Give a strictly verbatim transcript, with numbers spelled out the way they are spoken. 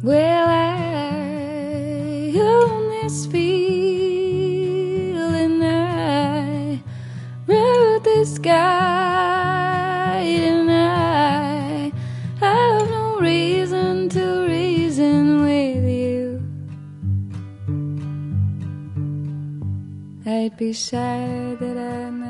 Well, I own this field and I wrote this guide, and I have no reason to reason with you. I'd be sad that I